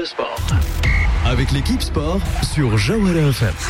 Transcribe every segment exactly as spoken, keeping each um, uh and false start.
Jawhara Sport. Avec l'équipe sport sur Jawhara F M.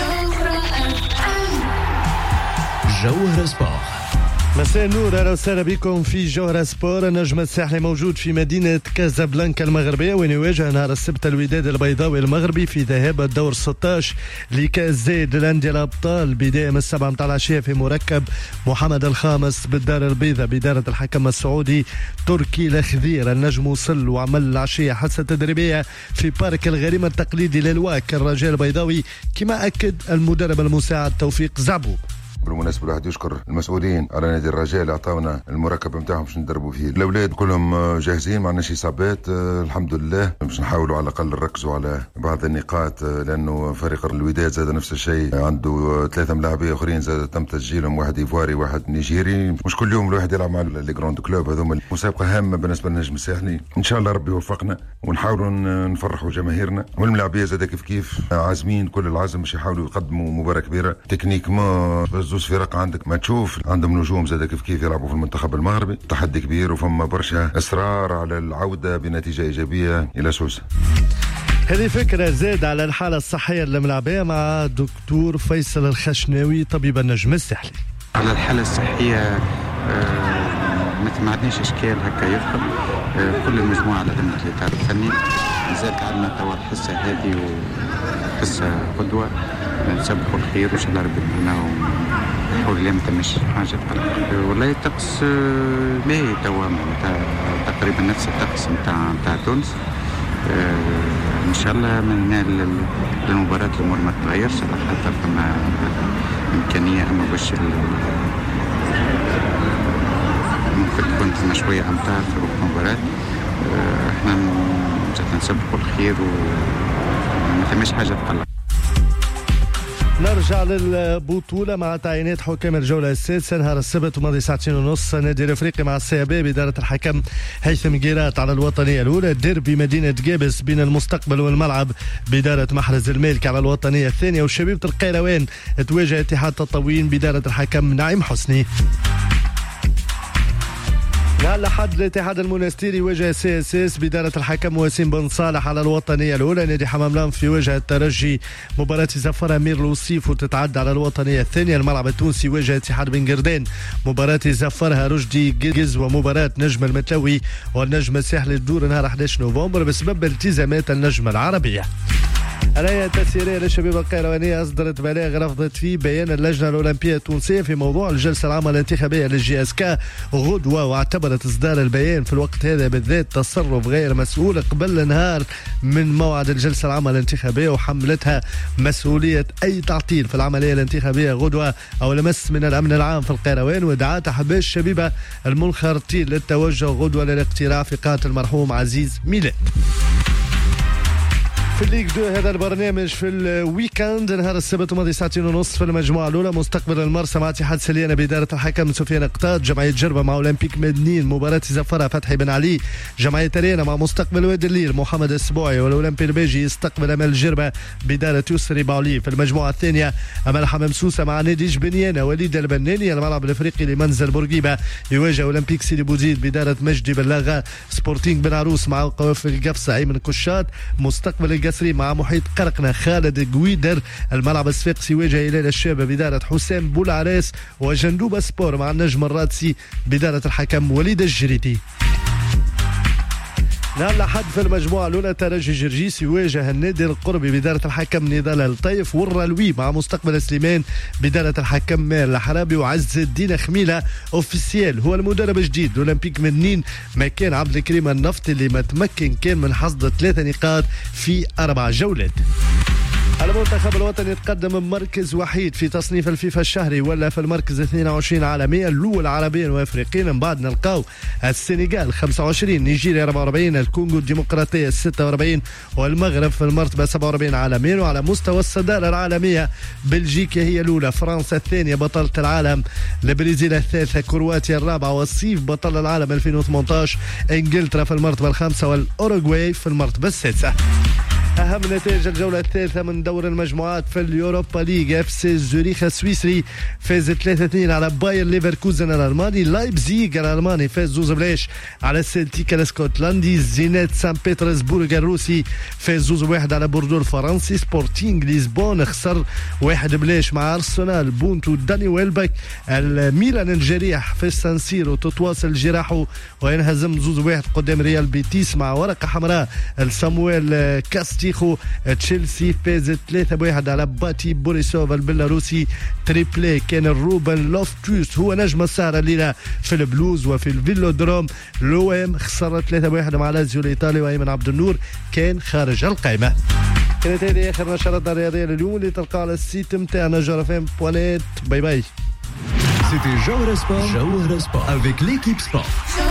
Jawhara Sport. مساء النور، اهلا وسهلا بكم في جوهرة سبور. النجم الساحلي موجود في مدينة كازابلانكا المغربية، وين يواجه نهار السبت الوداد البيضاوي المغربي في ذهاب الدور ستة عشر لكأس زايد للأندية الأبطال، بداية من السبعة متاع العشية في مركب محمد الخامس بالدار البيضاء بدارة الحكم السعودي تركي الخذير. النجم وصل وعمل العشية حصة تدريبية في بارك الغريمة التقليدي للواك الرجاء البيضاوي، كما أكد المدرب المساعد توفيق زعبو. بالمناسبة الواحد يشكر المسؤولين على نادي الرجاء اللي اعطاونا المركب نتاعهم باش ندربوا فيه. الاولاد كلهم جاهزين، ما عندناش اصابات آه الحمد لله. باش نحاولوا على الاقل نركزوا على بعض النقاط، آه لانه فريق الوداد زاد نفس الشيء، آه عنده ثلاثه ملاعبيه اخرين زاد تم تسجيلهم، واحد ايفواري واحد نيجيري. مش كل يوم الواحد يلعب مع لي جراند كلوب هذوما. مسابقه هامه بالنسبه للنجم الساحلي، ان شاء الله ربي يوفقنا ونحاولوا نفرحوا جماهيرنا. والملاعبيه زاد كيف كيف عازمين كل العزم باش يحاولوا يقدموا مباراه كبيره. تكنيك ما زوز فرق عندك ما تشوف عندهم نجوم زاد كيف كيف يلعبوا في المنتخب المغربي، تحدي كبير وفما برشا اصرار على العوده بنتيجه ايجابيه الى سوسه. هذه فكرة زاد على الحالة الصحية للملاعبية مع دكتور فيصل الخشناوي طبيب النجم الساحلي. على الحالة الصحية آه ما عندناش اشكال هكا يفهم. آه كل المجموعة على ذمة الإطار الفني. زاد عندنا توا الحصة هذه وحصة قدوة، نسبحوا الخير وإن شاء الله ربي معنا ونحاول اليوم مش حاجة تقلق. والله الطقس باهي توا تقريبا نفس الطقس نتاع نتاع تونس. آه ان شاء الله من هنا للمباراة الامور ما تتغيرش، على خاطر فما امكانية اما باش ممكن تكون فما شوية امطار في وقت المباراة. آه احنا نسبحوا الخير وما ثماش حاجة تقلق. نرجع للبطولة مع تعيينات حكام الجولة السادسة نهار السبت وماضي ساعتين ونص. نادي الافريقي مع السيابي بإدارة الحكم هيثم جيرات على الوطنية الأولى. ديربي مدينة جابس بين المستقبل والملعب بإدارة محرز المالك على الوطنية الثانية. وشبيبة القيروان تواجه اتحاد تطاوين بإدارة الحكم نعيم حسني. على حد الاتحاد المونستيري يواجه سي اس اس بإدارة الحكم وسيم بن صالح على الوطنية الأولى. نادي حمام لام في وجه الترجي مباراة زفرها أمير لوصيف وتتعدى على الوطنية الثانية. الملعب التونسي يواجه اتحاد بن قردان مباراة زفرها رشدي جز. ومباراة نجم المتلوي والنجم الساحلي تدور نهار أحد عشر نوفمبر بسبب التزامات النجم العربية. الهيئة التسييرية للشبيبة القيروانية أصدرت بلاغ رفضت فيه بيان اللجنة الأولمبية التونسية في موضوع الجلسة العامة الانتخابية للجي اس كا غدوة، واعتبرت إصدار البيان في الوقت هذا بالذات تصرف غير مسؤول قبل نهار من موعد الجلسة العامة الانتخابية، وحملتها مسؤولية أي تعطيل في العملية الانتخابية غدوة أو لمس من الأمن العام في القيروان، ودعاة أحباش الشبيبة المنخرطين للتوجه غدوة للاقتراع في قاعة المرحوم عزيز ميلاد. في الليج دو هذا البرنامج في الويكاند نهار السبت وماضي ساعتين ونص في المجموعة الأولى مستقبل المرسى مع اتحاد سليانة بإدارة الحكم سفيان قطاد. جمعية جربة مع أولمبيك مدنين مباراة زفرها فتحي بن علي. جمعية ترينا مع مستقبل وادي الليل محمد السبوعي. والأولمبي البيجي يستقبل أمل جربة بإدارة يسري باولي. في المجموعة الثانية أمل حمام سوسة مع نادي جبنيانة وليد البناني. الملعب الأفريقي لمنزل بورقيبة يواجه أولمبيك سيدي بوزيد بإدارة مجدي بلاغة. سبورتينج بن عروس مع قوافل القفصة أيمن كشات. مستقبل القصري مع محيط قرقنة خالد قويدر. الملعب الصفاقسي يواجه هلال الشاب بإدارة حسام بولعراس. وجندوبة سبور مع النجم الرادسي بإدارة الحكم وليد الجريتي. نهار الأحد في المجموعة الأولى ترجي جرجيس يواجه النادي القربي بإدارة الحكم نضال الطيف. والرلوي مع مستقبل سليمان بإدارة الحكم مال الحرابي. وعز الدين خميلة أوفيسيال هو المدرب الجديد لأولمبيك منين مكان عبد الكريم النفط اللي ما تمكن كان من حصد ثلاثة نقاط في أربع جولات. المنتخب الوطني يتقدم بمركز وحيد في تصنيف الفيفا الشهري، ولا في المركز اثنين وعشرين عالميا الأول عربيا وافريقيا. من بعد نلقاو السنغال خمسة وعشرين، نيجيريا أربعة وأربعين، الكونغو الديمقراطية ستة وأربعين، والمغرب في المرتبة سبعة وأربعين عالميا. وعلى مستوى الصدارة العالمية بلجيكا هي الأولى، فرنسا الثانية بطلة العالم، البرازيل الثالثة، كرواتيا الرابعة، والصيف بطل العالم ألفين وثمانية عشر، انجلترا في المرتبة الخامسة، والأوروغواي في المرتبة السادسة. أهم نتائج الجولة الثالثة من دور المجموعات في اليوروبا ليج. اف سي زوريخ السويسري فاز ثلاثة اثنين على باير ليفركوزن الألماني. لايبزيغ الألماني فاز زوز بلاش على السلتيك الاسكتلندي. زينات سان بيترسبورغ الروسي فاز زوز واحد على بوردو الفرنسي. سبورتينغ لشبونة خسر واحد بلاش مع أرسنال. بونتو داني ويلبك. الميلان الجريح في السانسيرو تتواصل جراحه وينهزم زوز واحد قدام ريال بيتيس مع ورقة حمراء السامويل كاستيخو. تشيلسي فاز ثلاثة واحد على باتي بوريسوف البيلاروسي. تريبلي كان روبن لوفتوس هو نجم السهرة الليلة في البلوز وفي الفيلودروم. لو ام خسر ثلاثة واحد مع لازيو الإيطالي وأيمن عبد النور كان خارج القائمة. كانت هذه آخر نشرتنا الرياضية لليوم اللي تلقى على السيت متاعنا جرفان بوانيت. باي باي. C'était Jawahara Sport. Jawahara Sport avec l'équipe sport.